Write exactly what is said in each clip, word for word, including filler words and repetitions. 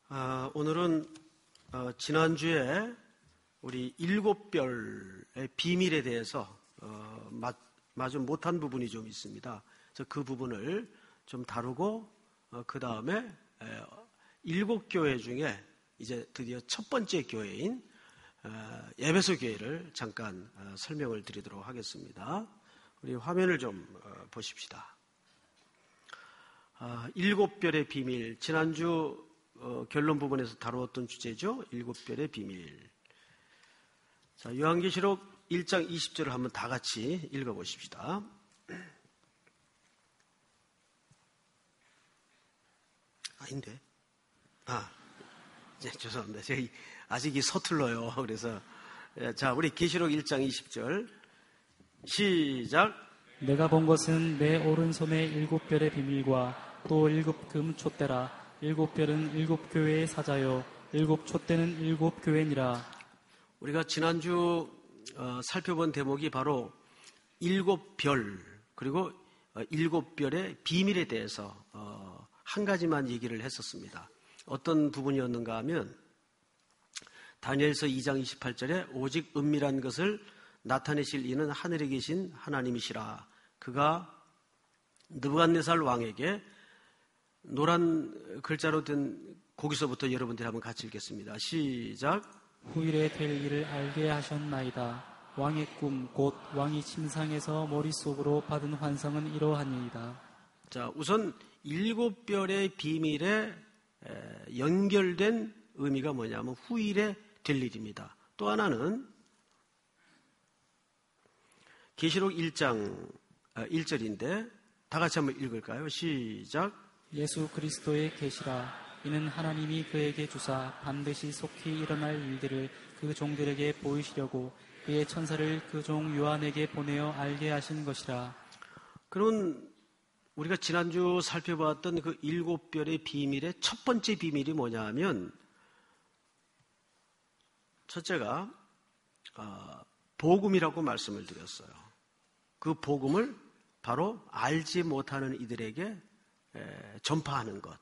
아, 오늘은 어, 지난주에 우리 일곱 별의 비밀에 대해서 어, 마, 마주 못한 부분이 좀 있습니다. 그래서 그 부분을 좀 다루고 어, 그 다음에 일곱 교회 중에 이제 드디어 첫 번째 교회인 어, 에베소 교회를 잠깐 어, 설명을 드리도록 하겠습니다. 우리 화면을 좀 어, 보십시다. 아, 일곱 별의 비밀, 지난주 어, 결론 부분에서 다루었던 주제죠. 일곱 별의 비밀. 자, 요한계시록 일 장 이십 절을 한번 다 같이 읽어보십시다. 아닌데. 아, 네, 죄송합니다. 제가 아직 이 서툴러요. 그래서 자, 우리 계시록 일 장 이십 절 시작. 내가 본 것은 내 오른손에 일곱 별의 비밀과 또 일곱 금 촛대라. 일곱 별은 일곱 교회의 사자요 일곱 촛대는 일곱 교회니라. 우리가 지난주 어, 살펴본 대목이 바로 일곱 별 그리고 어, 일곱 별의 비밀에 대해서 어, 한 가지만 얘기를 했었습니다. 어떤 부분이었는가 하면 다니엘서 이 장 이십팔 절에 오직 은밀한 것을 나타내실 이는 하늘에 계신 하나님이시라. 그가 느부갓네살 왕에게 노란 글자로 된 거기서부터 여러분들이 한번 같이 읽겠습니다. 시작. 후일에 될 일을 알게 하셨나이다. 왕의 꿈 곧 왕이 침상에서 머릿속으로 받은 환상은 이러하니이다. 자, 우선 일곱 별의 비밀에 연결된 의미가 뭐냐면 후일에 될 일입니다. 또 하나는 계시록 일 장 일 절인데 다 같이 한번 읽을까요? 시작. 예수 그리스도의 계시라. 이는 하나님이 그에게 주사 반드시 속히 일어날 일들을 그 종들에게 보이시려고 그의 천사를 그 종 요한에게 보내어 알게 하신 것이라. 그럼 우리가 지난주 살펴봤던 그 일곱 별의 비밀의 첫 번째 비밀이 뭐냐 하면 첫째가 어, 복음이라고 말씀을 드렸어요. 그 복음을 바로 알지 못하는 이들에게 전파하는 것.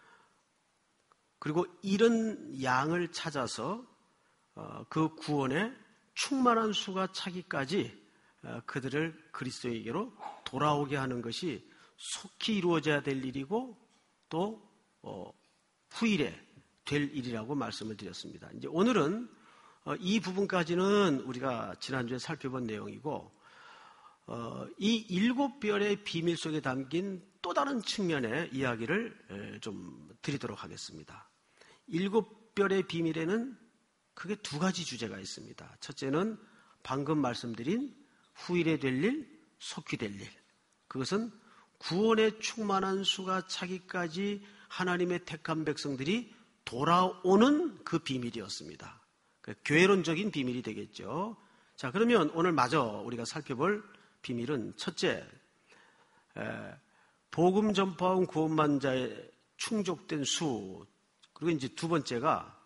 그리고 이런 양을 찾아서 그 구원에 충만한 수가 차기까지 그들을 그리스도에게로 돌아오게 하는 것이 속히 이루어져야 될 일이고 또 후일에 될 일이라고 말씀을 드렸습니다. 이제 오늘은 이 부분까지는 우리가 지난주에 살펴본 내용이고 이 일곱 별의 비밀 속에 담긴 또 다른 측면의 이야기를 좀 드리도록 하겠습니다. 일곱 별의 비밀에는 크게 두 가지 주제가 있습니다. 첫째는 방금 말씀드린 후일에 될 일, 속히 될 일. 그것은 구원의 충만한 수가 차기까지 하나님의 택한 백성들이 돌아오는 그 비밀이었습니다. 교회론적인 비밀이 되겠죠. 자, 그러면 오늘 마저 우리가 살펴볼 비밀은 첫째, 에, 복음 전파원 구원만 자의 충족된 수. 그리고 이제 두 번째가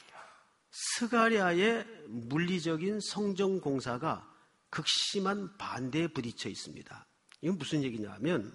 스가랴의 물리적인 성전 공사가 극심한 반대에 부딪혀 있습니다. 이건 무슨 얘기냐면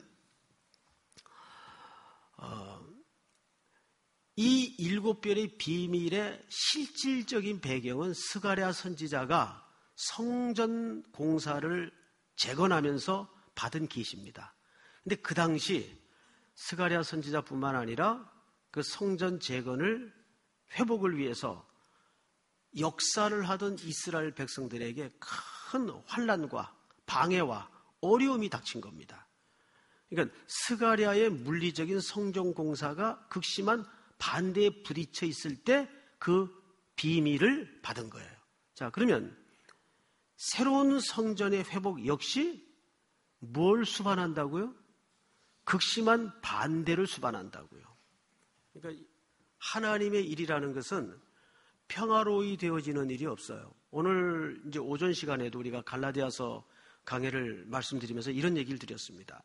어, 이 일곱 별의 비밀의 실질적인 배경은 스가랴 선지자가 성전 공사를 재건하면서 받은 계시입니다. 근데 그 당시 스가랴 선지자뿐만 아니라 그 성전 재건을 회복을 위해서 역사를 하던 이스라엘 백성들에게 큰 환난과 방해와 어려움이 닥친 겁니다. 그러니까 스가랴의 물리적인 성전 공사가 극심한 반대에 부딪혀 있을 때 그 비밀을 받은 거예요. 자, 그러면 새로운 성전의 회복 역시 뭘 수반한다고요? 극심한 반대를 수반한다고요. 그러니까 하나님의 일이라는 것은 평화로이 되어지는 일이 없어요. 오늘 이제 오전 시간에도 우리가 갈라디아서 강해를 말씀드리면서 이런 얘기를 드렸습니다.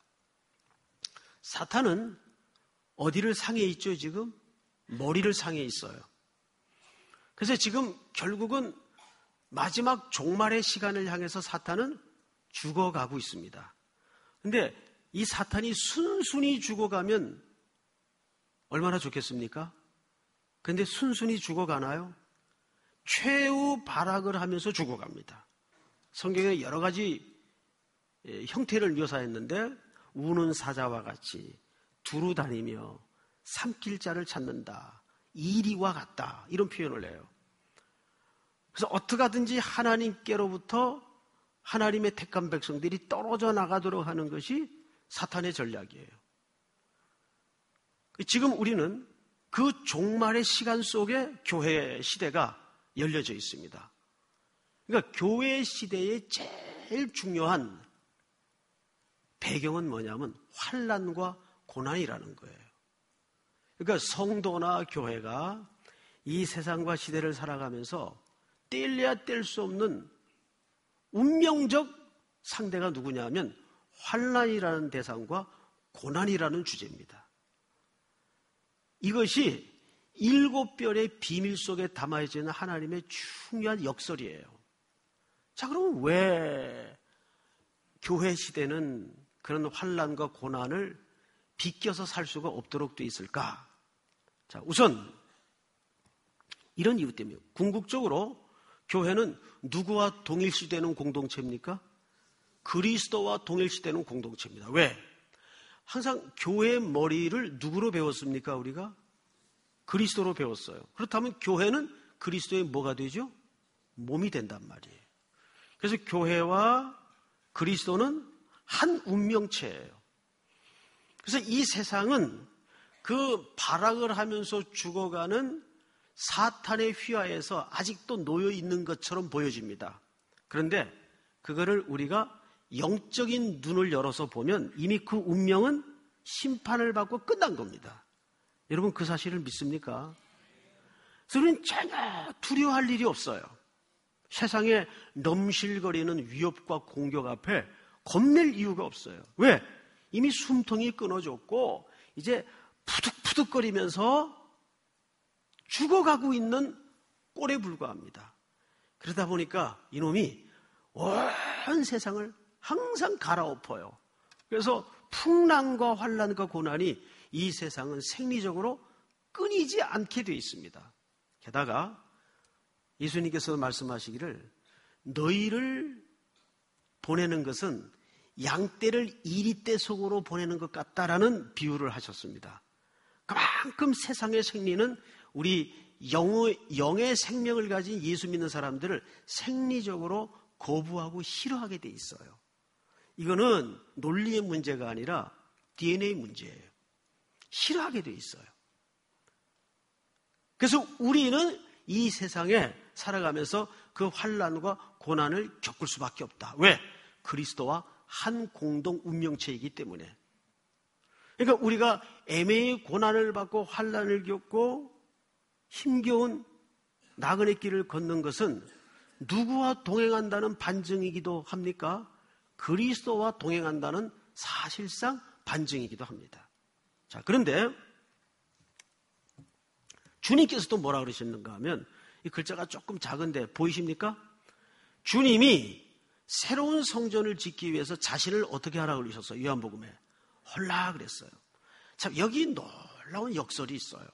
사탄은 어디를 상해 있죠, 지금? 머리를 상해 있어요. 그래서 지금 결국은 마지막 종말의 시간을 향해서 사탄은 죽어가고 있습니다. 근데 이 사탄이 순순히 죽어가면 얼마나 좋겠습니까? 그런데 순순히 죽어가나요? 최후 발악을 하면서 죽어갑니다. 성경에 여러 가지 형태를 묘사했는데 우는 사자와 같이 두루 다니며 삼킬 자를 찾는다. 이리와 같다. 이런 표현을 해요. 그래서 어떻게 하든지 하나님께로부터 하나님의 택한 백성들이 떨어져 나가도록 하는 것이 사탄의 전략이에요. 지금 우리는 그 종말의 시간 속에 교회 시대가 열려져 있습니다. 그러니까 교회 시대의 제일 중요한 배경은 뭐냐면 환난과 고난이라는 거예요. 그러니까 성도나 교회가 이 세상과 시대를 살아가면서 뗄래야 뗄 수 없는 운명적 상대가 누구냐면 환난이라는 대상과 고난이라는 주제입니다. 이것이 일곱 별의 비밀 속에 담아져 있는 하나님의 중요한 역설이에요. 자, 그럼 왜 교회 시대는 그런 환난과 고난을 비껴서 살 수가 없도록 돼 있을까? 자, 우선 이런 이유 때문에 궁극적으로 교회는 누구와 동일시되는 공동체입니까? 그리스도와 동일시되는 공동체입니다. 왜? 항상 교회의 머리를 누구로 배웠습니까? 우리가? 그리스도로 배웠어요. 그렇다면 교회는 그리스도의 뭐가 되죠? 몸이 된단 말이에요. 그래서 교회와 그리스도는 한 운명체예요. 그래서 이 세상은 그 발악을 하면서 죽어가는 사탄의 휘하에서 아직도 놓여 있는 것처럼 보여집니다. 그런데 그거를 우리가 영적인 눈을 열어서 보면 이미 그 운명은 심판을 받고 끝난 겁니다. 여러분 그 사실을 믿습니까? 그래서 우리는 전혀 두려워할 일이 없어요. 세상에 넘실거리는 위협과 공격 앞에 겁낼 이유가 없어요. 왜? 이미 숨통이 끊어졌고 이제 푸득푸득거리면서 죽어가고 있는 꼴에 불과합니다. 그러다 보니까 이놈이 온 세상을 항상 갈아엎어요. 그래서 풍랑과 환난과 고난이 이 세상은 생리적으로 끊이지 않게 되어 있습니다. 게다가 예수님께서 말씀하시기를 너희를 보내는 것은 양떼를 이리떼 속으로 보내는 것 같다라는 비유를 하셨습니다. 그만큼 세상의 생리는 우리 영의, 영의 생명을 가진 예수 믿는 사람들을 생리적으로 거부하고 싫어하게 돼 있어요. 이거는 논리의 문제가 아니라 디엔에이 문제예요. 싫어하게 돼 있어요. 그래서 우리는 이 세상에 살아가면서 그 환난과 고난을 겪을 수밖에 없다. 왜? 그리스도와 한 공동 운명체이기 때문에. 그러니까 우리가 애매히 고난을 받고 환난을 겪고 힘겨운 나그네 길을 걷는 것은 누구와 동행한다는 반증이기도 합니까? 그리스도와 동행한다는 사실상 반증이기도 합니다. 자, 그런데 주님께서도 뭐라 그러셨는가 하면 이 글자가 조금 작은데 보이십니까? 주님이 새로운 성전을 짓기 위해서 자신을 어떻게 하라 그러셨어요? 요한복음에 헐라 그랬어요. 참 여기 놀라운 역설이 있어요.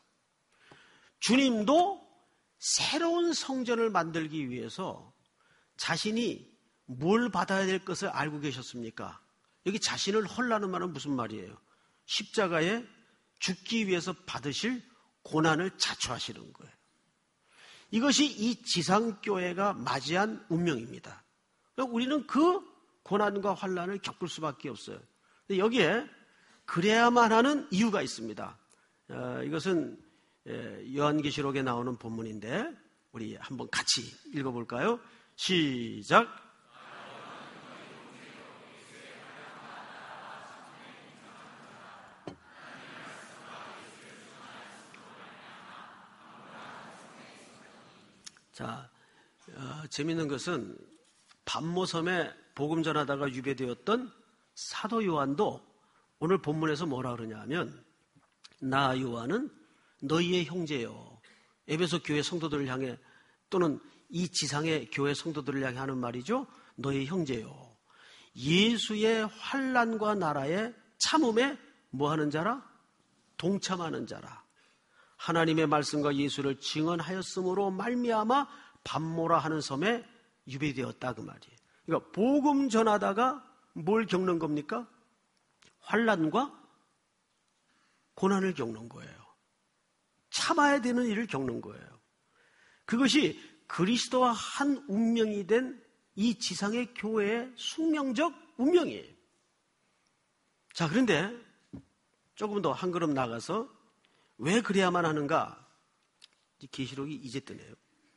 주님도 새로운 성전을 만들기 위해서 자신이 뭘 받아야 될 것을 알고 계셨습니까? 여기 자신을 헐라는 말은 무슨 말이에요? 십자가에 죽기 위해서 받으실 고난을 자초하시는 거예요. 이것이 이 지상교회가 맞이한 운명입니다. 우리는 그 고난과 환난을 겪을 수밖에 없어요. 근데 여기에 그래야만 하는 이유가 있습니다. 어, 이것은 요한계시록에 나오는 본문인데 우리 한번 같이 읽어볼까요? 시작. 자, 어, 재미있는 것은 반모섬에 복음 전하다가 유배되었던 사도 요한도 오늘 본문에서 뭐라 그러냐 하면 나 요한은 너희의 형제요. 에베소 교회 성도들을 향해 또는 이 지상의 교회 성도들을 향해 하는 말이죠. 너희의 형제요. 예수의 환난과 나라의 참음에 뭐 하는 자라? 동참하는 자라. 하나님의 말씀과 예수를 증언하였으므로 말미암아 밤모라 하는 섬에 유배되었다 그 말이에요. 그러니까 복음 전하다가 뭘 겪는 겁니까? 환난과 고난을 겪는 거예요. 참아야 되는 일을 겪는 거예요. 그것이 그리스도와 한 운명이 된 이 지상의 교회의 숙명적 운명이에요. 자, 그런데 조금 더 한 걸음 나가서 왜 그래야만 하는가? 계시록이 이제 뜨네요.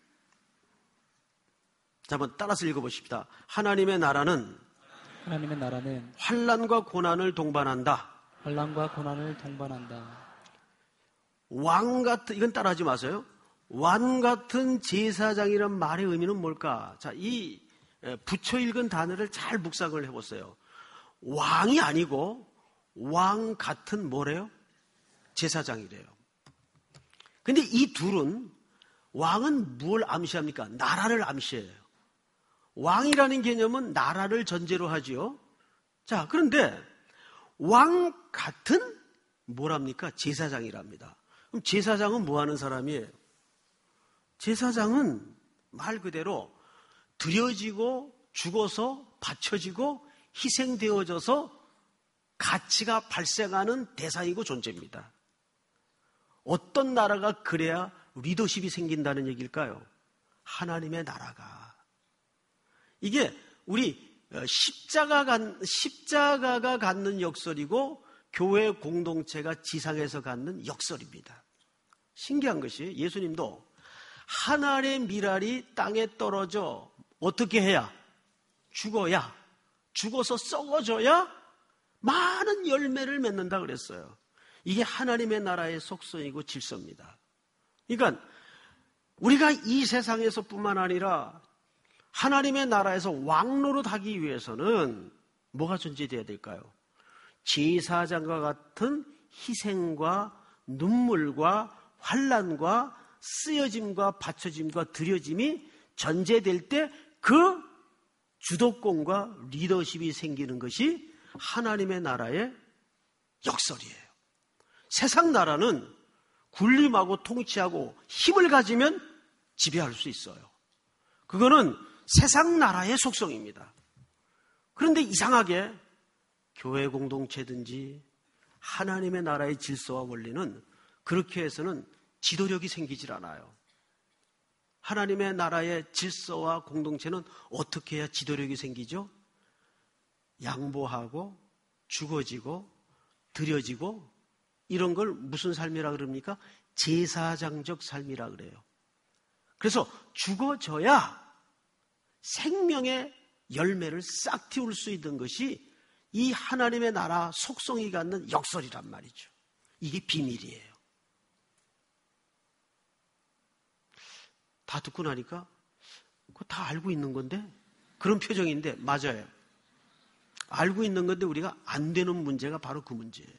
자, 한번 따라서 읽어보십시다. 하나님의 나라는 하나님의 나라는 환난과 고난을 동반한다. 환난과 고난을 동반한다. 왕 같은, 이건 따라하지 마세요. 왕 같은 제사장이란 말의 의미는 뭘까? 자, 이 붙여 읽은 단어를 잘 묵상을 해보세요. 왕이 아니고 왕 같은 뭐래요? 제사장이래요. 근데 이 둘은, 왕은 뭘 암시합니까? 나라를 암시해요. 왕이라는 개념은 나라를 전제로 하지요. 자, 그런데 왕 같은 뭐랍니까? 제사장이랍니다. 그럼 제사장은 뭐 하는 사람이에요? 제사장은 말 그대로 드려지고 죽어서 바쳐지고 희생되어져서 가치가 발생하는 대상이고 존재입니다. 어떤 나라가 그래야 리더십이 생긴다는 얘기일까요? 하나님의 나라가. 이게 우리 십자가가, 십자가가 갖는 역설이고 교회 공동체가 지상에서 갖는 역설입니다. 신기한 것이 예수님도 하늘의 미랄이 땅에 떨어져 어떻게 해야? 죽어야, 죽어서 썩어져야 많은 열매를 맺는다 그랬어요. 이게 하나님의 나라의 속성이고 질서입니다. 그러니까 우리가 이 세상에서 뿐만 아니라 하나님의 나라에서 왕노릇하기 위해서는 뭐가 존재되어야 될까요? 제사장과 같은 희생과 눈물과 환난과 쓰여짐과 바쳐짐과 드려짐이 전제될 때 그 주도권과 리더십이 생기는 것이 하나님의 나라의 역설이에요. 세상 나라는 군림하고 통치하고 힘을 가지면 지배할 수 있어요. 그거는 세상 나라의 속성입니다. 그런데 이상하게 교회 공동체든지 하나님의 나라의 질서와 원리는 그렇게 해서는 지도력이 생기질 않아요. 하나님의 나라의 질서와 공동체는 어떻게 해야 지도력이 생기죠? 양보하고 죽어지고 드려지고 이런 걸 무슨 삶이라 그럽니까? 제사장적 삶이라 그래요. 그래서 죽어져야 생명의 열매를 싹 틔울 수 있는 것이 이 하나님의 나라 속성이 갖는 역설이란 말이죠. 이게 비밀이에요. 다 듣고 나니까 그거 다 알고 있는 건데 그런 표정인데 맞아요. 알고 있는 건데 우리가 안 되는 문제가 바로 그 문제예요.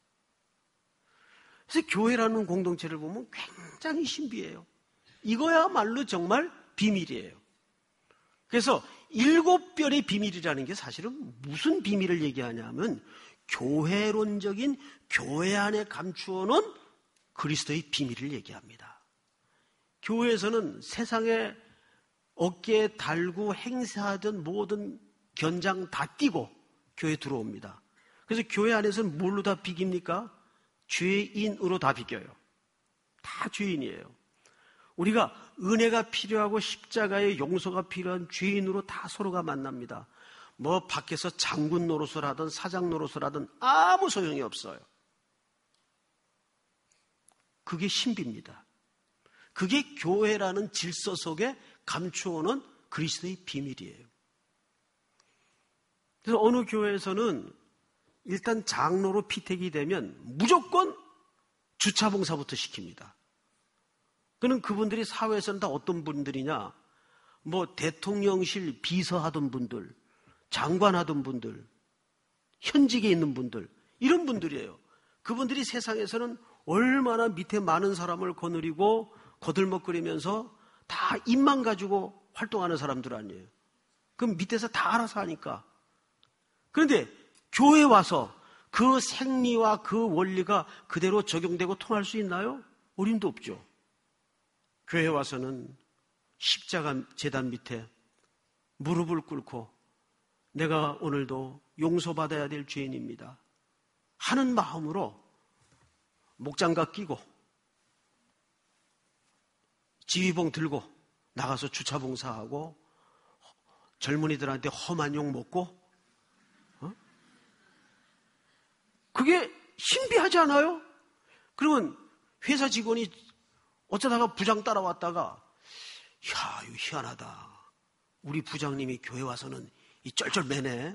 그래서 교회라는 공동체를 보면 굉장히 신비해요. 이거야말로 정말 비밀이에요. 그래서 일곱 별의 비밀이라는 게 사실은 무슨 비밀을 얘기하냐면 교회론적인 교회 안에 감추어 놓은 그리스도의 비밀을 얘기합니다. 교회에서는 세상에 어깨에 달고 행세하던 모든 견장 다 띄고 교회에 들어옵니다. 그래서 교회 안에서는 뭘로 다 비깁니까? 죄인으로 다 비겨요. 다 죄인이에요. 우리가 은혜가 필요하고 십자가의 용서가 필요한 죄인으로 다 서로가 만납니다. 뭐 밖에서 장군 노릇을 하든 사장 노릇을 하든 아무 소용이 없어요. 그게 신비입니다. 그게 교회라는 질서 속에 감추어놓은 그리스도의 비밀이에요. 그래서 어느 교회에서는 일단 장로로 피택이 되면 무조건 주차봉사부터 시킵니다. 그는 그분들이 사회에서는 다 어떤 분들이냐? 뭐 대통령실 비서하던 분들, 장관하던 분들, 현직에 있는 분들, 이런 분들이에요. 그분들이 세상에서는 얼마나 밑에 많은 사람을 거느리고 거들먹거리면서 다 입만 가지고 활동하는 사람들 아니에요. 그럼 밑에서 다 알아서 하니까. 그런데 교회에 와서 그 생리와 그 원리가 그대로 적용되고 통할 수 있나요? 어림도 없죠. 교회 와서는 십자가 제단 밑에 무릎을 꿇고 내가 오늘도 용서받아야 될 죄인입니다 하는 마음으로 목장갑 끼고 지휘봉 들고 나가서 주차 봉사하고 젊은이들한테 험한 욕 먹고, 어? 그게 신비하지 않아요? 그러면 회사 직원이 어쩌다가 부장 따라왔다가 야, 이거 희한하다. 우리 부장님이 교회 와서는 이 쩔쩔매네.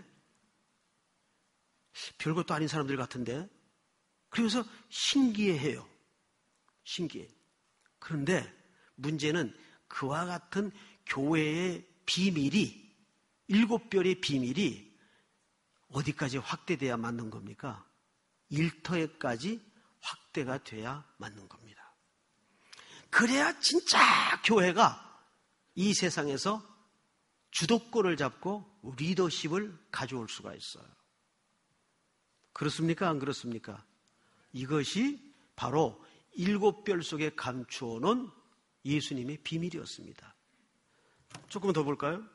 별것도 아닌 사람들 같은데. 그러면서 신기해해요. 신기해. 그런데 문제는 그와 같은 교회의 비밀이, 일곱 별의 비밀이 어디까지 확대돼야 맞는 겁니까? 일터에까지 확대가 돼야 맞는 겁니다. 그래야 진짜 교회가 이 세상에서 주도권을 잡고 리더십을 가져올 수가 있어요. 그렇습니까? 안 그렇습니까? 이것이 바로 일곱 별 속에 감추어 놓은 예수님의 비밀이었습니다. 조금 더 볼까요?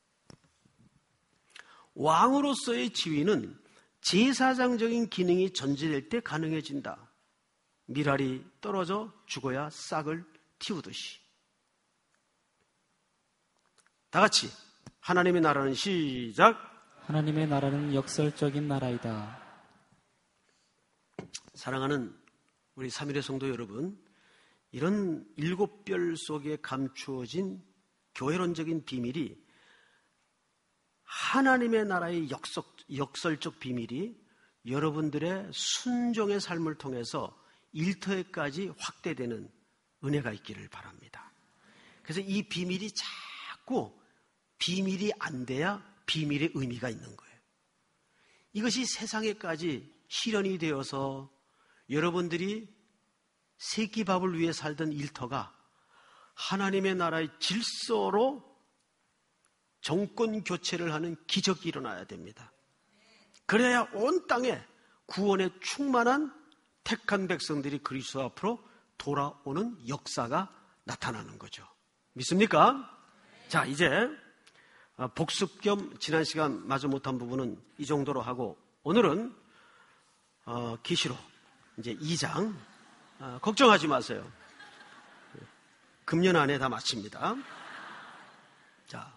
왕으로서의 지위는 제사장적인 기능이 전제될 때 가능해진다. 밀알이 떨어져 죽어야 싹을 틔우듯이. 다 같이 하나님의 나라는 시작. 하나님의 나라는 역설적인 나라이다. 사랑하는 우리 삼일의 성도 여러분, 이런 일곱 별 속에 감추어진 교회론적인 비밀이, 하나님의 나라의 역석, 역설적 비밀이 여러분들의 순종의 삶을 통해서 일터에까지 확대되는 은혜가 있기를 바랍니다. 그래서 이 비밀이 자꾸 비밀이 안 돼야 비밀의 의미가 있는 거예요. 이것이 세상에까지 실현이 되어서 여러분들이 세끼밥을 위해 살던 일터가 하나님의 나라의 질서로 정권 교체를 하는 기적이 일어나야 됩니다. 그래야 온 땅에 구원에 충만한 택한 백성들이 그리스도 앞으로 돌아오는 역사가 나타나는 거죠. 믿습니까? 자, 이제 복습 겸 지난 시간 마저 못한 부분은 이 정도로 하고, 오늘은 어, 계시록 이제 이 장, 어, 걱정하지 마세요. 금년 안에 다 마칩니다. 자,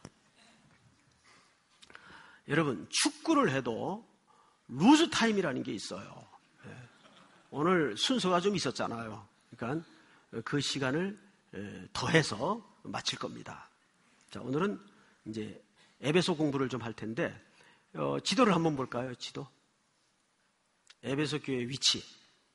여러분, 축구를 해도 루즈 타임이라는 게 있어요. 오늘 순서가 좀 있었잖아요. 그러니까 그 시간을 더해서 마칠 겁니다. 자, 오늘은 이제 에베소 공부를 좀 할 텐데, 어, 지도를 한번 볼까요? 지도. 에베소 교회 위치.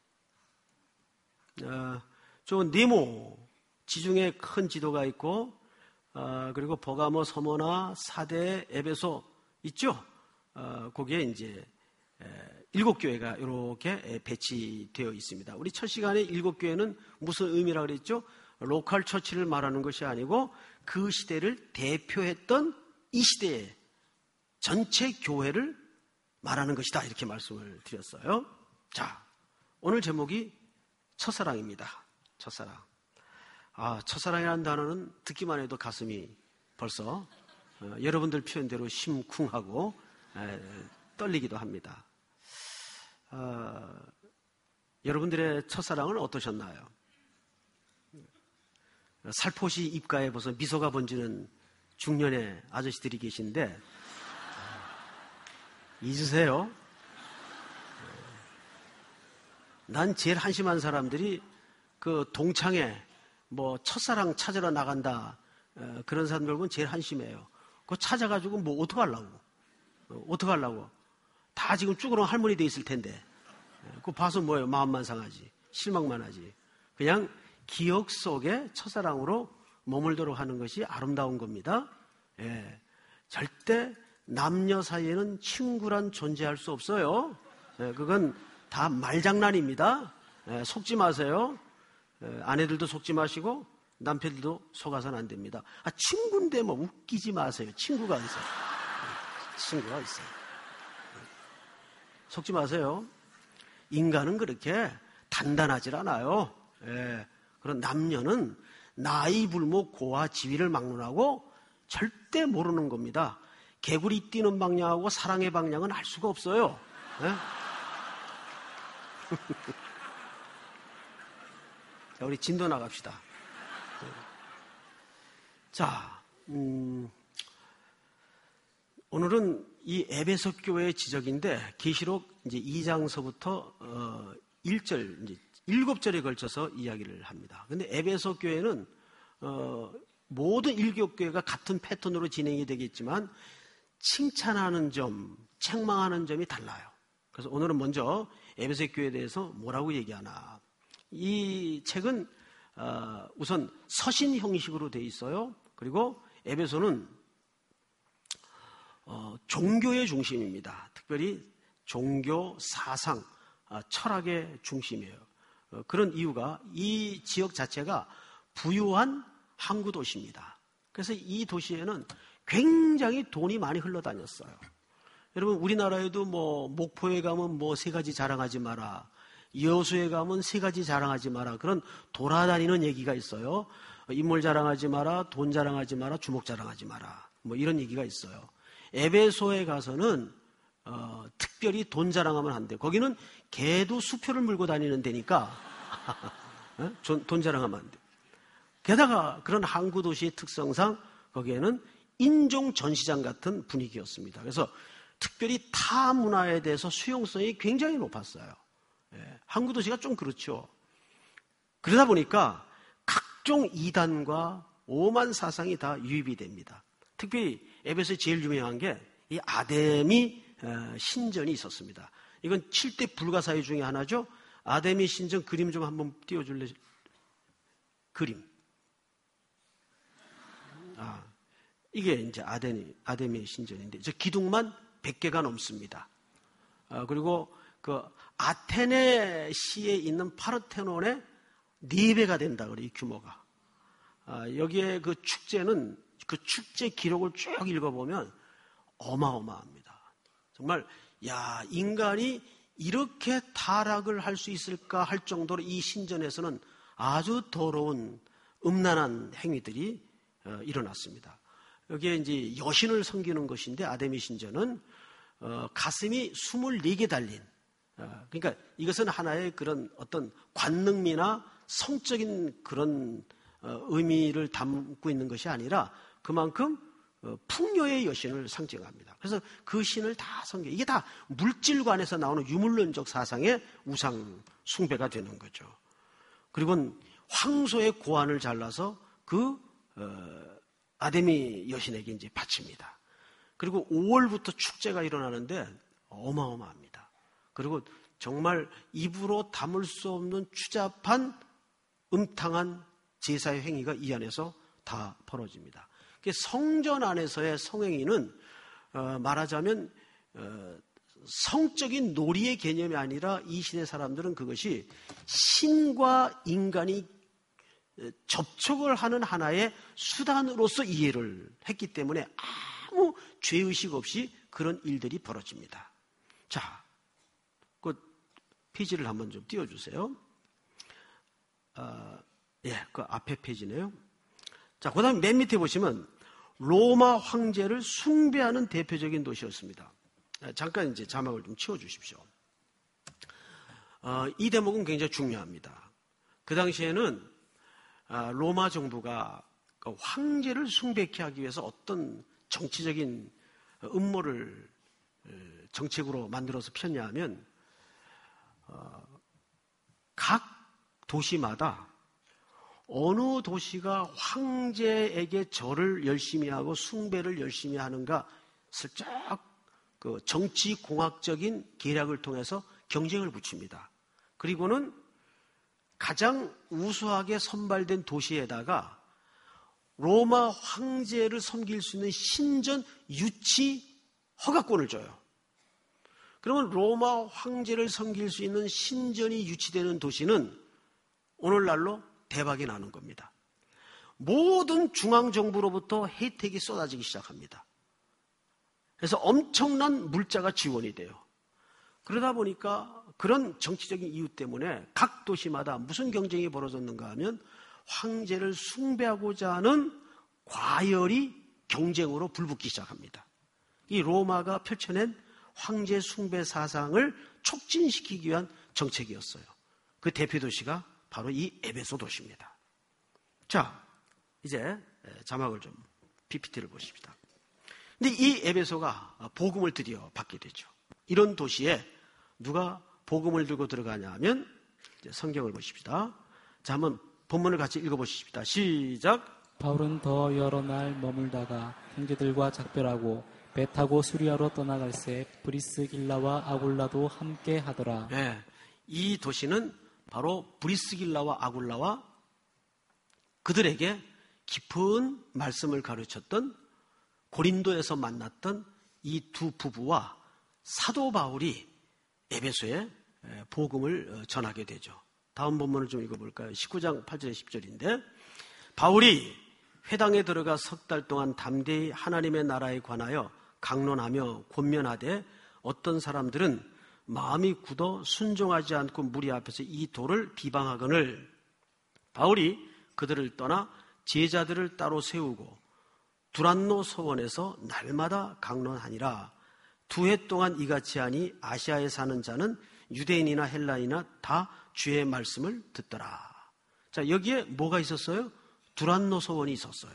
어, 저 네모 지중해 큰 지도가 있고, 어, 그리고 버가모, 서머나, 사대, 에베소 있죠? 어, 거기에 이제 에, 일곱 교회가 이렇게 배치되어 있습니다. 우리 첫 시간에 일곱 교회는 무슨 의미라고 그랬죠? 로컬 처치를 말하는 것이 아니고 그 시대를 대표했던 이 시대의 전체 교회를 말하는 것이다, 이렇게 말씀을 드렸어요. 자, 오늘 제목이 첫사랑입니다. 첫사랑. 아, 첫사랑이라는 단어는 듣기만 해도 가슴이 벌써 어, 여러분들 표현대로 심쿵하고 에, 떨리기도 합니다. 어, 여러분들의 첫사랑은 어떠셨나요? 살포시 입가에 벌써 미소가 번지는 중년의 아저씨들이 계신데 잊으세요. 난 제일 한심한 사람들이 그 동창회 뭐 첫사랑 찾으러 나간다, 어, 그런 사람들 보면 제일 한심해요. 그거 찾아가지고 뭐 어떡하려고 어, 어떡하려고 다 지금 쭈그러 할머니 돼 있을 텐데 그거 봐서 뭐예요? 마음만 상하지, 실망만 하지. 그냥 기억 속에 첫사랑으로 머물도록 하는 것이 아름다운 겁니다. 예, 절대 남녀 사이에는 친구란 존재할 수 없어요. 예, 그건 다 말장난입니다. 예, 속지 마세요. 예, 아내들도 속지 마시고 남편들도 속아서는 안 됩니다. 아, 친구인데 뭐 웃기지 마세요. 친구가 있어요. 친구가 있어요. 속지 마세요. 인간은 그렇게 단단하질 않아요. 예, 그런 남녀는 나이 불모 고와 지위를 막론하고 절대 모르는 겁니다. 개구리 뛰는 방향하고 사랑의 방향은 알 수가 없어요. 네? 자, 우리 진도 나갑시다. 네. 자, 음, 오늘은 이 에베소 교회의 지적인데 계시록 이제 이 장서부터 어, 일 절, 이제 일곱 절에 걸쳐서 이야기를 합니다. 근데 에베소 교회는 어, 모든 일곱 교회가 같은 패턴으로 진행이 되겠지만 칭찬하는 점, 책망하는 점이 달라요. 그래서 오늘은 먼저 에베소 교회에 대해서 뭐라고 얘기하나. 이 책은 어, 우선 서신 형식으로 되어 있어요. 그리고 에베소는 어, 종교의 중심입니다. 특별히 종교, 사상, 어, 철학의 중심이에요. 어, 그런 이유가 이 지역 자체가 부유한 항구 도시입니다. 그래서 이 도시에는 굉장히 돈이 많이 흘러다녔어요. 여러분, 우리나라에도 뭐 목포에 가면 뭐 세 가지 자랑하지 마라, 여수에 가면 세 가지 자랑하지 마라, 그런 돌아다니는 얘기가 있어요. 인물 자랑하지 마라, 돈 자랑하지 마라, 주목 자랑하지 마라, 뭐 이런 얘기가 있어요. 에베소에 가서는 어, 특별히 돈 자랑하면 안 돼요. 거기는 개도 수표를 물고 다니는 데니까 어? 돈 자랑하면 안 돼요. 게다가 그런 항구 도시의 특성상 거기에는 인종 전시장 같은 분위기였습니다. 그래서 특별히 타 문화에 대해서 수용성이 굉장히 높았어요. 예, 항구 도시가 좀 그렇죠. 그러다 보니까 각종 이단과 오만 사상이 다 유입이 됩니다. 특별히 에베소에 제일 유명한 게 이 아데미 신전이 있었습니다. 이건 칠 대 불가사의 중에 하나죠. 아데미 신전 그림 좀 한번 띄워줄래? 그림. 아, 이게 이제 아데미, 아데미 신전인데, 저 기둥만 백 개가 넘습니다. 아, 그리고 그 아테네 시에 있는 파르테논의 네 배가 된다 그래요, 이 규모가. 아, 여기에 그 축제는 그 축제 기록을 쭉 읽어보면 어마어마합니다. 정말, 야, 인간이 이렇게 타락을 할 수 있을까 할 정도로 이 신전에서는 아주 더러운 음란한 행위들이 어, 일어났습니다. 여기에 이제 여신을 섬기는 것인데, 아데미 신전은 어, 가슴이 스물네 개 달린, 어, 그러니까 이것은 하나의 그런 어떤 관능미나 성적인 그런 어, 의미를 담고 있는 것이 아니라 그만큼 어, 풍요의 여신을 상징합니다. 그래서 그 신을 다 섬겨. 이게 다 물질관에서 나오는 유물론적 사상의 우상 숭배가 되는 거죠. 그리고 황소의 고환을 잘라서 그 어, 아데미 여신에게 이제 바칩니다. 그리고 오월부터 축제가 일어나는데 어마어마합니다. 그리고 정말 입으로 담을 수 없는 추잡한 음탕한 제사의 행위가 이 안에서 다 벌어집니다. 성전 안에서의 성행위는 어, 말하자면 어, 성적인 놀이의 개념이 아니라 이 시대 사람들은 그것이 신과 인간이 접촉을 하는 하나의 수단으로서 이해를 했기 때문에 아무 죄의식 없이 그런 일들이 벌어집니다. 자, 그 페이지를 한번 좀 띄워주세요. 어, 예, 그 앞에 페이지네요. 자, 그 다음에 맨 밑에 보시면 로마 황제를 숭배하는 대표적인 도시였습니다. 잠깐 이제 자막을 좀 치워주십시오. 어, 이 대목은 굉장히 중요합니다. 그 당시에는 어, 로마 정부가 그 황제를 숭배케 하기 위해서 어떤 정치적인 음모를 정책으로 만들어서 폈냐 하면 어, 각 도시마다 어느 도시가 황제에게 절을 열심히 하고 숭배를 열심히 하는가 슬쩍 그 정치 공학적인 계략을 통해서 경쟁을 붙입니다. 그리고는 가장 우수하게 선발된 도시에다가 로마 황제를 섬길 수 있는 신전 유치 허가권을 줘요. 그러면 로마 황제를 섬길 수 있는 신전이 유치되는 도시는 오늘날로 대박이 나는 겁니다. 모든 중앙정부로부터 혜택이 쏟아지기 시작합니다. 그래서 엄청난 물자가 지원이 돼요. 그러다 보니까 그런 정치적인 이유 때문에 각 도시마다 무슨 경쟁이 벌어졌는가 하면 황제를 숭배하고자 하는 과열이 경쟁으로 불붙기 시작합니다. 이 로마가 펼쳐낸 황제 숭배 사상을 촉진시키기 위한 정책이었어요. 그 대표 도시가 바로 이 에베소 도시입니다. 자, 이제 자막을 좀 피피티를 보십시다. 근데 이 에베소가 복음을 드디어 받게 되죠. 이런 도시에 누가 복음을 들고 들어가냐 하면 이제 성경을 보십시다. 자, 한번 본문을 같이 읽어보십시다. 시작. 바울은 더 여러 날 머물다가 형제들과 작별하고 배 타고 수리아로 떠나갈새 브리스길라와 아굴라도 함께 하더라. 네, 이 도시는 바로 브리스길라와 아굴라와 그들에게 깊은 말씀을 가르쳤던 고린도에서 만났던 이 두 부부와 사도 바울이 에베소에 복음을 전하게 되죠. 다음 본문을 좀 읽어볼까요? 십구 장 팔 절에 십 절인데 바울이 회당에 들어가 석 달 동안 담대히 하나님의 나라에 관하여 강론하며 권면하되 어떤 사람들은 마음이 굳어 순종하지 않고 무리 앞에서 이 도를 비방하거늘 바울이 그들을 떠나 제자들을 따로 세우고 두란노 서원에서 날마다 강론하니라. 두 해 동안 이같이 하니 아시아에 사는 자는 유대인이나 헬라인이나 다 주의 말씀을 듣더라. 자, 여기에 뭐가 있었어요? 두란노 서원이 있었어요.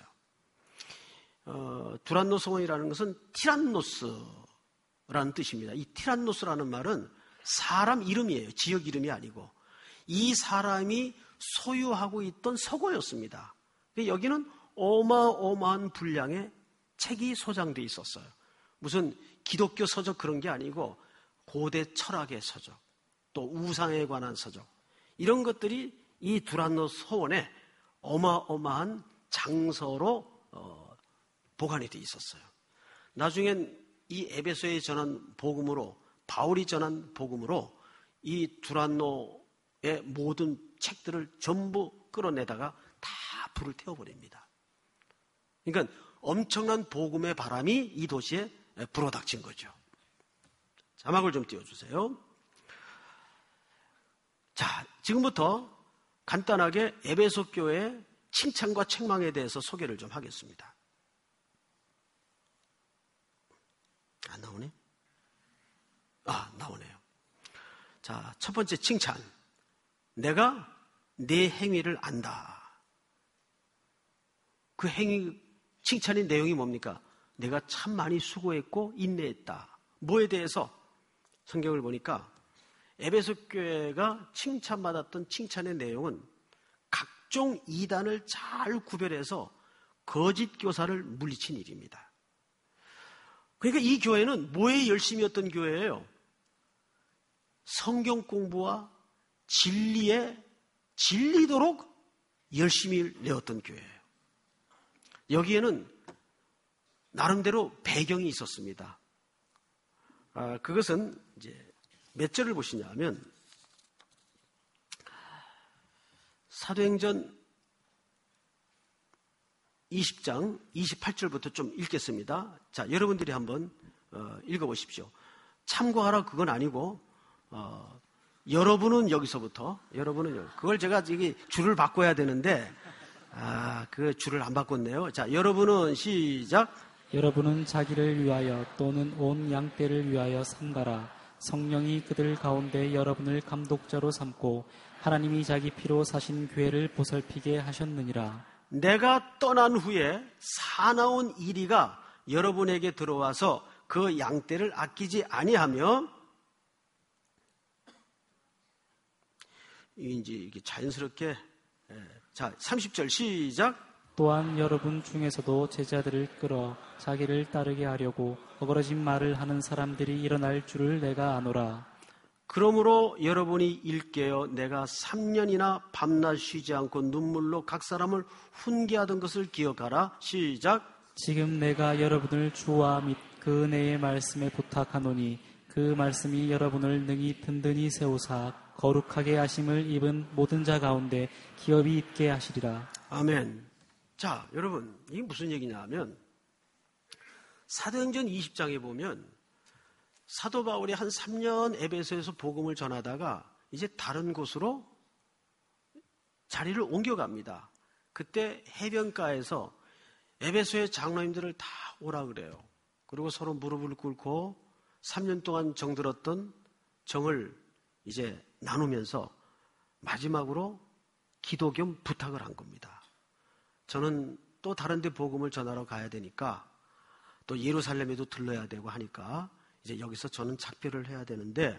어, 두란노 서원이라는 것은 티란노스라는 뜻입니다. 이 티란노스라는 말은 사람 이름이에요. 지역 이름이 아니고 이 사람이 소유하고 있던 서고였습니다. 여기는 어마어마한 분량의 책이 소장되어 있었어요. 무슨 기독교 서적 그런 게 아니고 고대 철학의 서적, 또 우상에 관한 서적, 이런 것들이 이 두란노 서원에 어마어마한 장서로 어, 보관이 되어 있었어요. 나중엔 이 에베소에 전한 복음으로, 바울이 전한 복음으로 이 두란노의 모든 책들을 전부 끌어내다가 다 불을 태워버립니다. 그러니까 엄청난 복음의 바람이 이 도시에 불어닥친 거죠. 자막을 좀 띄워주세요. 자, 지금부터 간단하게 에베소 교회의 칭찬과 책망에 대해서 소개를 좀 하겠습니다. 안 나오네? 아, 나오네요. 자, 첫 번째 칭찬. 내가 내 행위를 안다. 그 행위, 칭찬의 내용이 뭡니까? 내가 참 많이 수고했고 인내했다. 뭐에 대해서? 성경을 보니까 에베소 교회가 칭찬받았던 칭찬의 내용은 각종 이단을 잘 구별해서 거짓 교사를 물리친 일입니다. 그러니까 이 교회는 뭐에 열심히 했던 교회예요? 성경 공부와 진리에 진리도록 열심히 내었던 교회예요. 여기에는 나름대로 배경이 있었습니다. 아, 그것은 이제 몇 절을 보시냐면 사도행전 이십 장 이십팔 절부터 좀 읽겠습니다. 자, 여러분들이 한번 어, 읽어보십시오. 참고하라 그건 아니고 어, 여러분은 여기서부터 여러분은 여기. 그걸 제가 이게 줄을 바꿔야 되는데 아, 그 줄을 안 바꿨네요. 자, 여러분은 시작. 여러분은 자기를 위하여 또는 온 양떼를 위하여 삼가라. 성령이 그들 가운데 여러분을 감독자로 삼고 하나님이 자기 피로 사신 교회를 보살피게 하셨느니라. 내가 떠난 후에 사나운 이리가 여러분에게 들어와서 그 양떼를 아끼지 아니하며 이제 이게 자연스럽게 자 삼십 절 시작. 또한 여러분 중에서도 제자들을 끌어 자기를 따르게 하려고 어그러진 말을 하는 사람들이 일어날 줄을 내가 아노라. 그러므로 여러분이 일깨어 내가 삼 년이나 밤낮 쉬지 않고 눈물로 각 사람을 훈계하던 것을 기억하라. 시작. 지금 내가 여러분을 주와 및 그 은혜의 말씀에 부탁하노니 그 말씀이 여러분을 능히 든든히 세우사 거룩하게 하심을 입은 모든 자 가운데 기업이 있게 하시리라. 아멘. 자, 여러분, 이게 무슨 얘기냐 하면 사도행전 이십 장에 보면 사도 바울이 한 삼 년 에베소에서 복음을 전하다가 이제 다른 곳으로 자리를 옮겨갑니다. 그때 해변가에서 에베소의 장로님들을 다 오라 그래요. 그리고 서로 무릎을 꿇고 삼 년 동안 정들었던 정을 이제 나누면서 마지막으로 기도 겸 부탁을 한 겁니다. 저는 또 다른 데 복음을 전하러 가야 되니까 또 예루살렘에도 들러야 되고 하니까 이제 여기서 저는 작별을 해야 되는데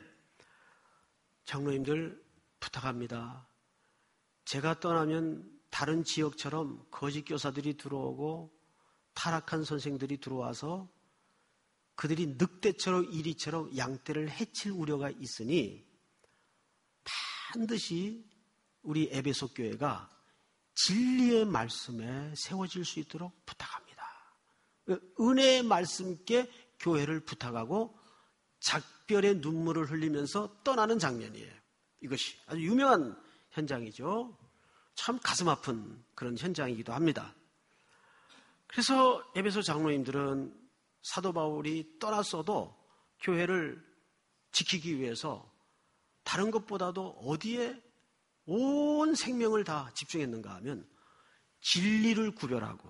장로님들 부탁합니다. 제가 떠나면 다른 지역처럼 거짓 교사들이 들어오고 타락한 선생들이 들어와서 그들이 늑대처럼 이리처럼 양떼를 해칠 우려가 있으니 반드시 우리 에베소 교회가 진리의 말씀에 세워질 수 있도록 부탁합니다. 은혜의 말씀께 교회를 부탁하고 작별의 눈물을 흘리면서 떠나는 장면이에요. 이것이 아주 유명한 현장이죠. 참 가슴 아픈 그런 현장이기도 합니다. 그래서 에베소 장로님들은 사도 바울이 떠났어도 교회를 지키기 위해서 다른 것보다도 어디에 온 생명을 다 집중했는가 하면 진리를 구별하고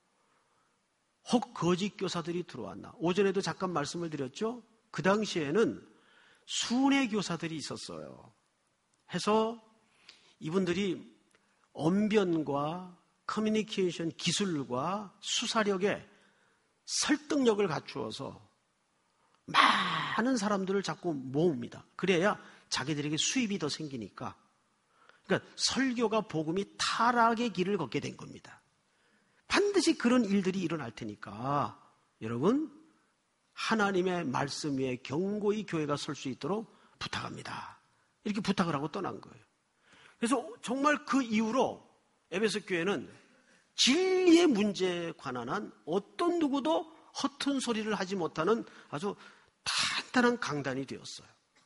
혹 거짓 교사들이 들어왔나. 오전에도 잠깐 말씀을 드렸죠. 그 당시에는 순회 교사들이 있었어요. 해서 이분들이 언변과 커뮤니케이션 기술과 수사력에 설득력을 갖추어서 많은 사람들을 자꾸 모읍니다. 그래야 자기들에게 수입이 더 생기니까. 그러니까 설교가 복음이 타락의 길을 걷게 된 겁니다. 반드시 그런 일들이 일어날 테니까 여러분 하나님의 말씀 위에 견고히 교회가 설 수 있도록 부탁합니다. 이렇게 부탁을 하고 떠난 거예요. 그래서 정말 그 이후로 에베소 교회는 진리의 문제에 관한 한 어떤 누구도 허튼 소리를 하지 못하는 아주 단단한 강단이 되었어요.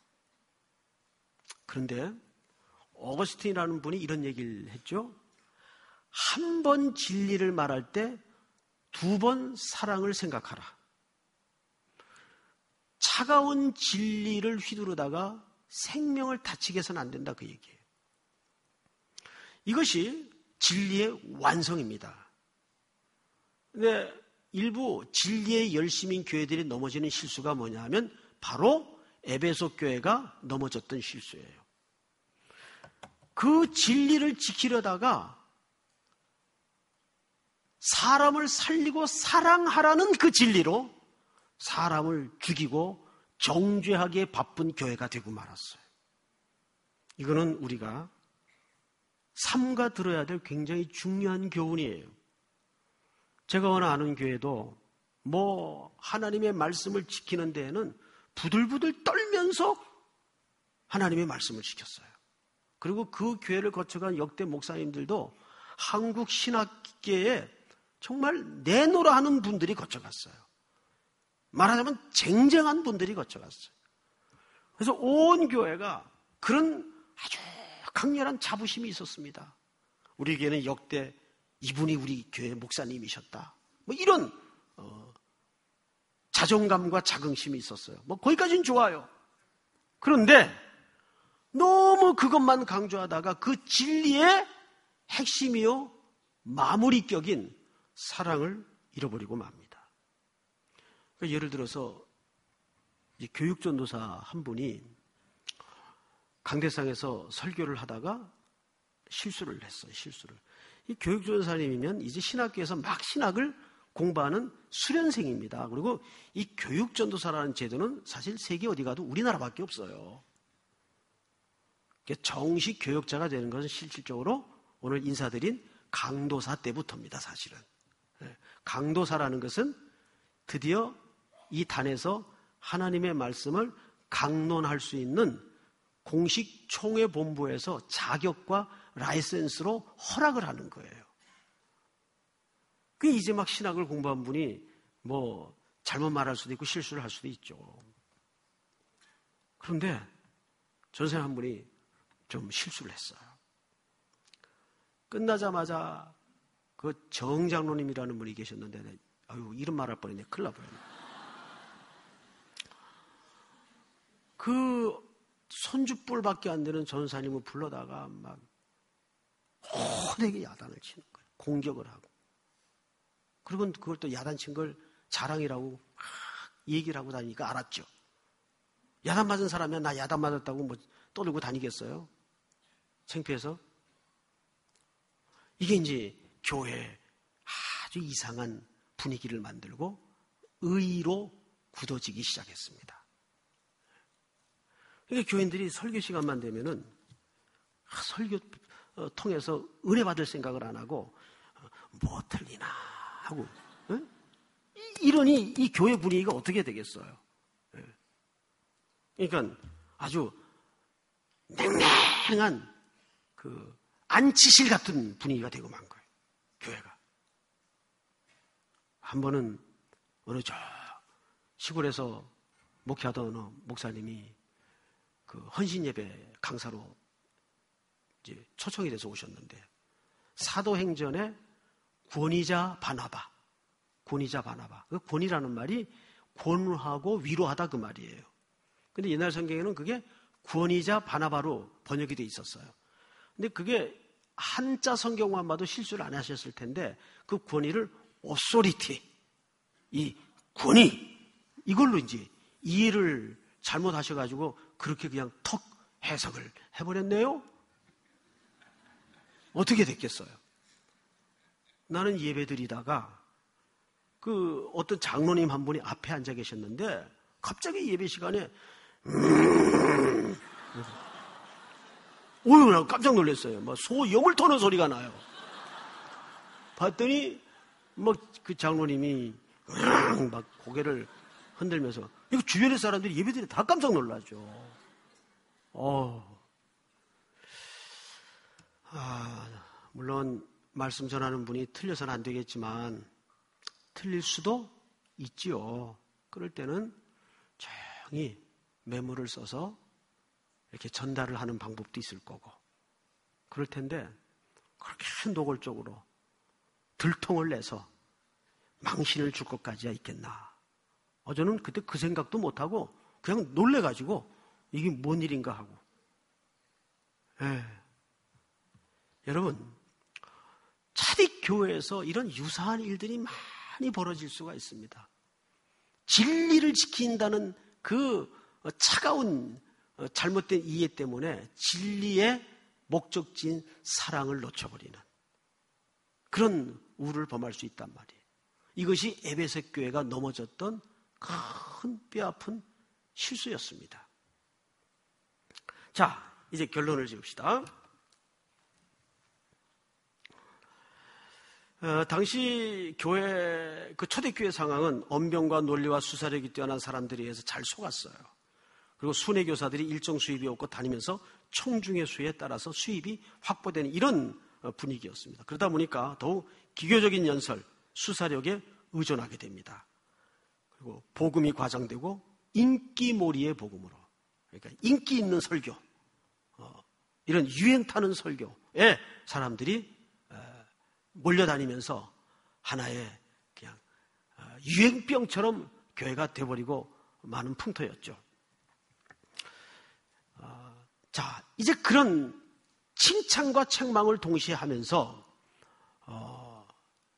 그런데 어거스틴이라는 분이 이런 얘기를 했죠. 한 번 진리를 말할 때 두 번 사랑을 생각하라. 차가운 진리를 휘두르다가 생명을 다치게 해서는 안 된다, 그 얘기예요. 이것이 진리의 완성입니다. 근데 일부 진리의 열심인 교회들이 넘어지는 실수가 뭐냐 하면 바로 에베소 교회가 넘어졌던 실수예요. 그 진리를 지키려다가 사람을 살리고 사랑하라는 그 진리로 사람을 죽이고 정죄하기에 바쁜 교회가 되고 말았어요. 이거는 우리가 삼가 들어야 될 굉장히 중요한 교훈이에요. 제가 어느 아는 교회도 뭐 하나님의 말씀을 지키는 데에는 부들부들 떨면서 하나님의 말씀을 지켰어요. 그리고 그 교회를 거쳐간 역대 목사님들도 한국 신학계에 정말 내노라 하는 분들이 거쳐갔어요. 말하자면 쟁쟁한 분들이 거쳐갔어요. 그래서 온 교회가 그런 아주 강렬한 자부심이 있었습니다. 우리 교회는 역대 이분이 우리 교회 목사님이셨다. 뭐 이런 어, 자존감과 자긍심이 있었어요. 뭐 거기까지는 좋아요. 그런데 너무 그것만 강조하다가 그 진리의 핵심이요 마무리격인 사랑을 잃어버리고 맙니다. 그러니까 예를 들어서 이제 교육전도사 한 분이 강대상에서 설교를 하다가 실수를 했어요. 실수를. 이 교육전도사님이면 이제 신학교에서 막 신학을 공부하는 수련생입니다. 그리고 이 교육전도사라는 제도는 사실 세계 어디 가도 우리나라밖에 없어요. 정식 교역자가 되는 것은 실질적으로 오늘 인사드린 강도사 때부터입니다. 사실은. 강도사라는 것은 드디어 이 단에서 하나님의 말씀을 강론할 수 있는 공식 총회본부에서 자격과 라이센스로 허락을 하는 거예요. 그 이제 막 신학을 공부한 분이 뭐 잘못 말할 수도 있고 실수를 할 수도 있죠. 그런데 전생 한 분이 좀 실수를 했어요. 끝나자마자 그 정장로님이라는 분이 계셨는데 아유 이름 말할 뻔했네. 큰일 날 뻔했네. 그 손주뿔밖에 안 되는 전사님을 불러다가 막 호되게 야단을 치는 거예요. 공격을 하고. 그리고 그걸 또 야단친 걸 자랑이라고 막 얘기를 하고 다니니까 알았죠. 야단 맞은 사람이야 나 야단 맞았다고 뭐 떠들고 다니겠어요? 창피해서. 이게 이제 교회에 아주 이상한 분위기를 만들고 의로 굳어지기 시작했습니다. 그러니까 교인들이 설교 시간만 되면은 설교 통해서 은혜 받을 생각을 안 하고 뭐 틀리나 하고 응? 이러니 이 교회 분위기가 어떻게 되겠어요? 그러니까 아주 냉랭한 그 안치실 같은 분위기가 되고 만 거예요. 교회가. 한 번은 어느 저 시골에서 목회하던 어느 목사님이 그 헌신 예배 강사로 이제 초청이 돼서 오셨는데 사도행전에 권위자 바나바, 권위자 바나바. 그 권위라는 말이 권하고 위로하다 그 말이에요. 근데 옛날 성경에는 그게 권위자 바나바로 번역이 돼 있었어요. 근데 그게 한자 성경만 봐도 실수를 안 하셨을 텐데 그 권위를 authority, 이 권위 이걸로 이제 이해를 잘못하셔가지고 그렇게 그냥 턱 해석을 해버렸네요. 어떻게 됐겠어요? 나는 예배드리다가 그 어떤 장로님 한 분이 앞에 앉아 계셨는데 갑자기 예배 시간에 음... 오유, 나 깜짝 놀랐어요. 막 소 염을 터는 소리가 나요. 봤더니 막 그 장로님이 막 고개를 흔들면서 이거 주변의 사람들이 예배들이 다 깜짝 놀라죠. 어, 아, 물론 말씀 전하는 분이 틀려서는 안 되겠지만 틀릴 수도 있지요. 그럴 때는 조용히 메모를 써서 이렇게 전달을 하는 방법도 있을 거고 그럴 텐데 그렇게 노골적으로 들통을 내서 망신을 줄 것까지야 있겠나. 어, 저는 그때 그 생각도 못하고 그냥 놀래가지고 이게 뭔 일인가 하고. 예. 여러분, 차디 교회에서 이런 유사한 일들이 많이 벌어질 수가 있습니다. 진리를 지킨다는 그 차가운 잘못된 이해 때문에 진리의 목적지인 사랑을 놓쳐버리는 그런 우를 범할 수 있단 말이에요. 이것이 에베소 교회가 넘어졌던 큰 뼈아픈 실수였습니다. 자, 이제 결론을 지읍시다. 어, 당시 교회, 그 초대교회 상황은 언변과 논리와 수사력이 뛰어난 사람들에 의해서 잘 속았어요. 그리고 순회 교사들이 일정 수입이 없고 다니면서 청중의 수에 따라서 수입이 확보되는 이런 분위기였습니다. 그러다 보니까 더욱 기교적인 연설, 수사력에 의존하게 됩니다. 그리고 복음이 과장되고 인기몰이의 복음으로, 그러니까 인기 있는 설교, 어, 이런 유행 타는 설교에 사람들이 몰려다니면서 하나의 그냥 유행병처럼 교회가 돼버리고 많은 풍토였죠. 어, 자, 이제 그런 칭찬과 책망을 동시에 하면서 어,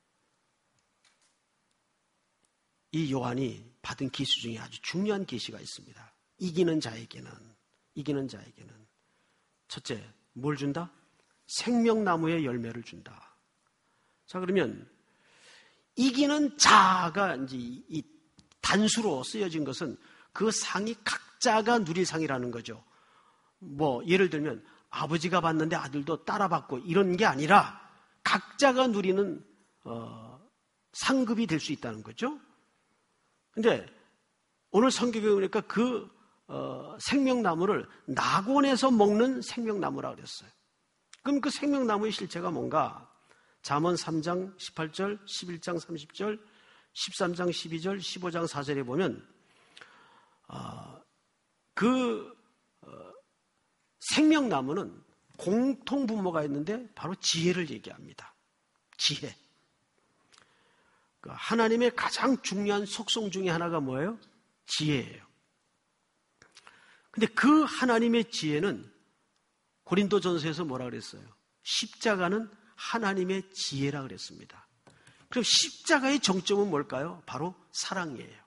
이 요한이 받은 계시 중에 아주 중요한 계시가 있습니다. 이기는 자에게는 이기는 자에게는 첫째, 뭘 준다? 생명나무의 열매를 준다. 자, 그러면 이기는 자가 이제 이 단수로 쓰여진 것은 그 상이 각자가 누릴 상이라는 거죠. 뭐 예를 들면 아버지가 받는데 아들도 따라 받고 이런 게 아니라 각자가 누리는 어, 상급이 될 수 있다는 거죠. 근데 오늘 성경에 보니까 그 어, 생명나무를 낙원에서 먹는 생명나무라 그랬어요. 그럼 그 생명나무의 실체가 뭔가? 잠언 삼 장 십팔 절, 십일 장 삼십 절, 십삼 장 십이 절, 십오 장 사 절에 보면 어, 그 어, 생명나무는 공통분모가 있는데 바로 지혜를 얘기합니다. 지혜. 하나님의 가장 중요한 속성 중에 하나가 뭐예요? 지혜예요. 근데 그 하나님의 지혜는 고린도전서에서 뭐라 그랬어요? 십자가는 하나님의 지혜라 그랬습니다. 그럼 십자가의 정점은 뭘까요? 바로 사랑이에요.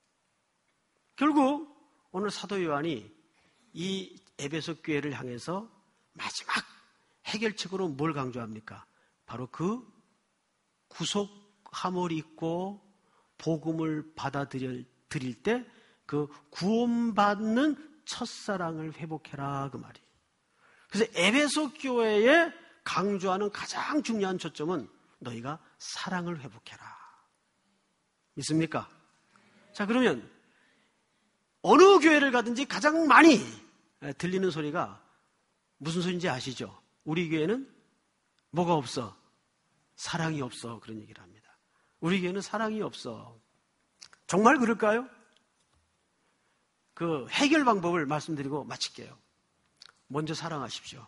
결국 오늘 사도 요한이 이 에베소 교회를 향해서 마지막 해결책으로 뭘 강조합니까? 바로 그 구속함을 입고 복음을 받아들일 때 그 구원받는 첫사랑을 회복해라 그 말이에요. 그래서 에베소 교회에 강조하는 가장 중요한 초점은 너희가 사랑을 회복해라. 믿습니까? 자, 그러면 어느 교회를 가든지 가장 많이 들리는 소리가 무슨 소리인지 아시죠? 우리 교회는 뭐가 없어? 사랑이 없어. 그런 얘기를 합니다. 우리 교회는 사랑이 없어. 정말 그럴까요? 그 해결 방법을 말씀드리고 마칠게요. 먼저 사랑하십시오.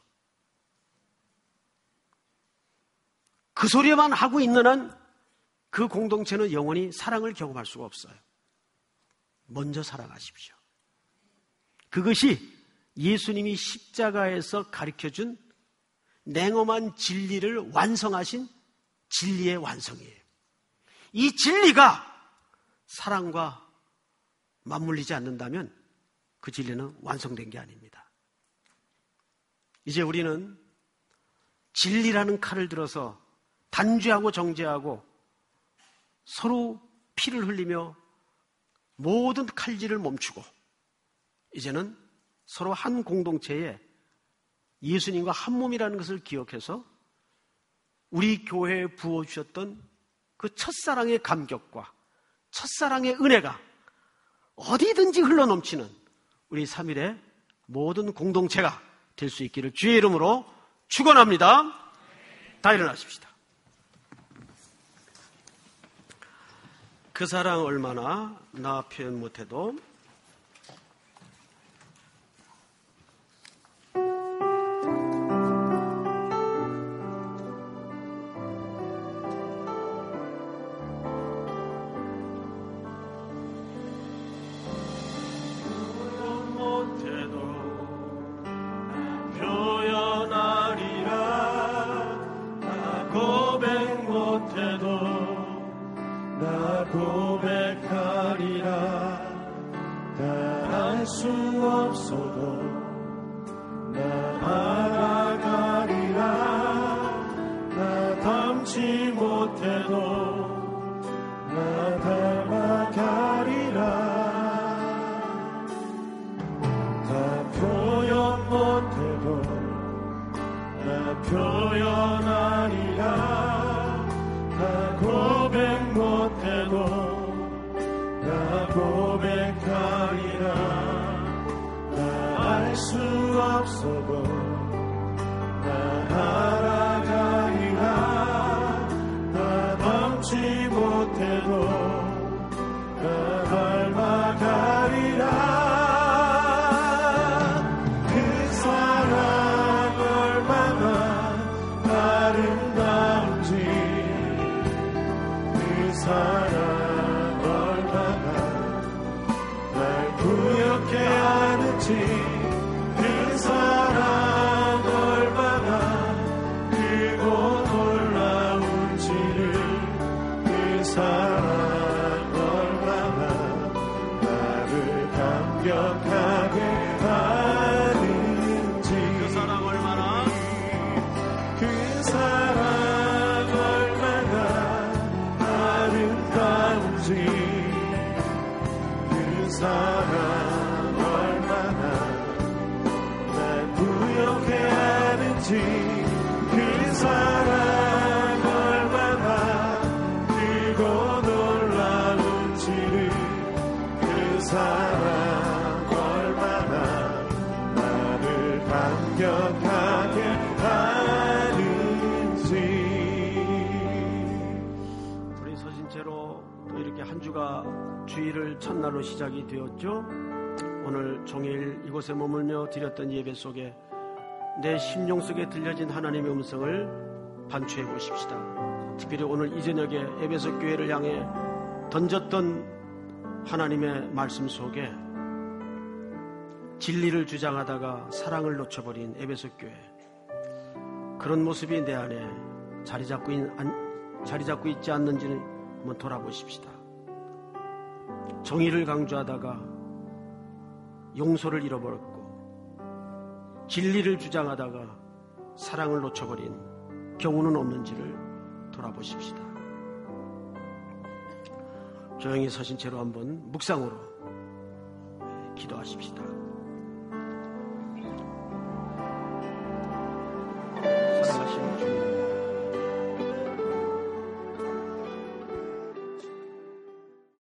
그 소리만 하고 있는 한 그 공동체는 영원히 사랑을 경험할 수가 없어요. 먼저 사랑하십시오. 그것이 예수님이 십자가에서 가르쳐준 냉엄한 진리를 완성하신 진리의 완성이에요. 이 진리가 사랑과 맞물리지 않는다면 그 진리는 완성된 게 아닙니다. 이제 우리는 진리라는 칼을 들어서 단죄하고 정죄하고 서로 피를 흘리며 모든 칼질을 멈추고 이제는 서로 한 공동체에 예수님과 한 몸이라는 것을 기억해서 우리 교회에 부어주셨던 그 첫사랑의 감격과 첫사랑의 은혜가 어디든지 흘러넘치는 우리 삼일의 모든 공동체가 될 수 있기를 주의 이름으로 축원합니다. 다 일어나십시다. 그 사랑 얼마나 나 표현 못해도 주일을 첫날로 시작이 되었죠. 오늘 종일 이곳에 머물며 드렸던 예배 속에 내 심령 속에 들려진 하나님의 음성을 반추해 보십시다. 특별히 오늘 이 저녁에 에베소 교회를 향해 던졌던 하나님의 말씀 속에 진리를 주장하다가 사랑을 놓쳐버린 에베소 교회, 그런 모습이 내 안에 자리 잡고, 있, 안, 자리 잡고 있지 않는지는 한번 돌아보십시다. 정의를 강조하다가 용서를 잃어버렸고, 진리를 주장하다가 사랑을 놓쳐버린 경우는 없는지를 돌아보십시다. 조용히 서신 채로 한번 묵상으로 기도하십시다.